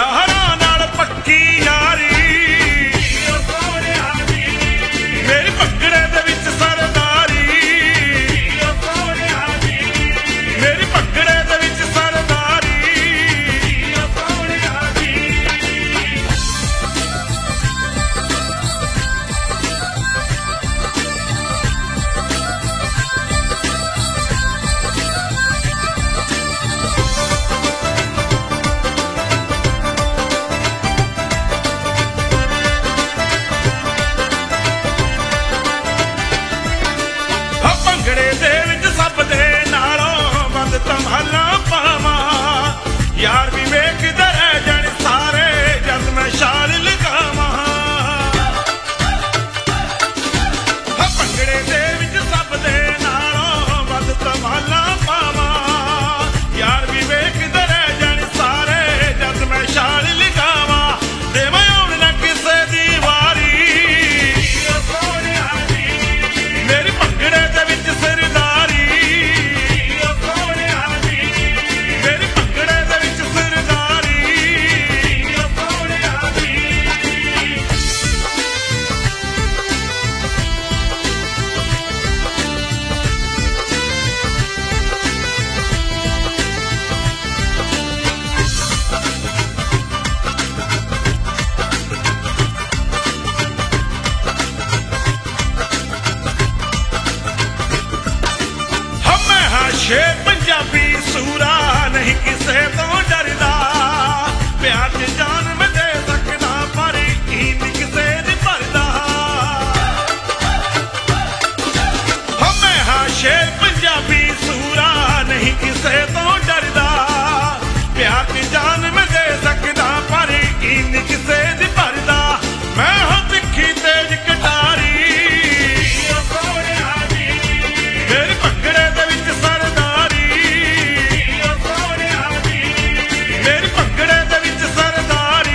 यारां नाल पक्की यारी मेरी भंगड़े दे विच सरदारी मेरी भंगड़े दे विच सरदारी भंगड़े दे विच सब दे नालों बंद तमाला पावा यार भी वेखदे रह जाण सारे जद मैं शाल लगावा भंगड़े दे विच सब दे नालों बंद तमाला पावा यार भी वेखदे रह जाण सारे जद मैं शाल लगावा ते मैं हुण ना किसे दी वारी मेरी भंगड़े दे विच सरदारी मेरी भंगड़े दे विच सरदारी मैं हाँ शेर पंजाबी सूरा नहीं किसे तो डरदा प्यार च जान मैं दे सकदा पर ईंद किसे दी भरदा मैं हाँ शेर पंजाबी सूरा नहीं किसे तो डरदा प्यार च जान मैं दे सकदा पर ईंद किसे दी भरदा मैं हाँ तिखी तेज कटारी मेरी भंगड़े दे विच सरदारी मेरी भंगड़े दे विच सरदारी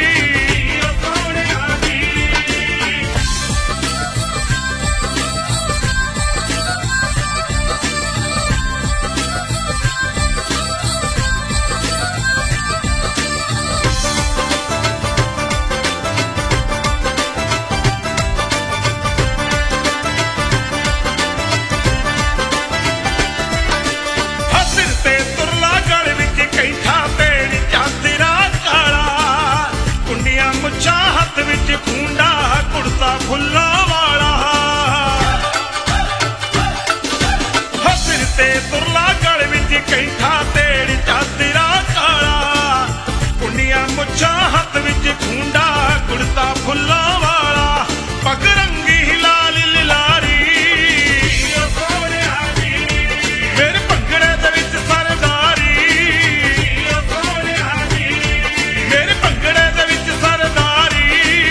सिर ते तुरला गल विच कैठा तेरी चादरा काला कुंडियां मुच्छां हत्थ विच खूंडा कुड़ता फुल्लां वाला सिर ते तुरला गल विच कैठा तेरी चादरा काला कुंडियां मुच्छां हत्थ विच खूंडा कुड़ता फुल्लां वाला पग रंगी लाल लारी मेरे भंगड़े दे विच सरदारी मेरे भंगड़े दे विच सरदारी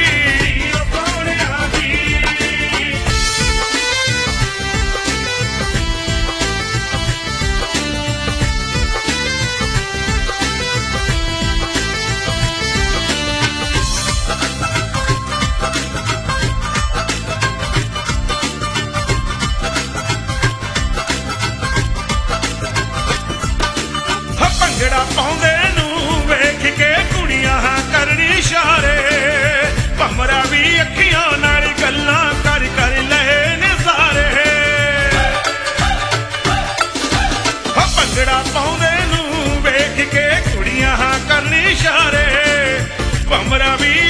ਭੰਗੜਾ ਪਾਉਂਦੇ ਨੂੰ ਵੇਖ ਕੇ ਕੁੜੀਆਂ ਕਰਨੀ ਇਸ਼ਾਰੇ ਭਮਰਾ ਵੀ ਅੱਖੀਆਂ ਨਾਲ ਗੱਲਾਂ ਕਰ ਕਰ ਲਏ ਨਜ਼ਾਰੇ ਭੰਗੜਾ ਪਾਉਂਦੇ ਨੂੰ ਵੇਖ ਕੇ ਕੁੜੀਆਂ ਕਰਨੀ ਇਸ਼ਾਰੇ ਭਮਰਾ ਵੀ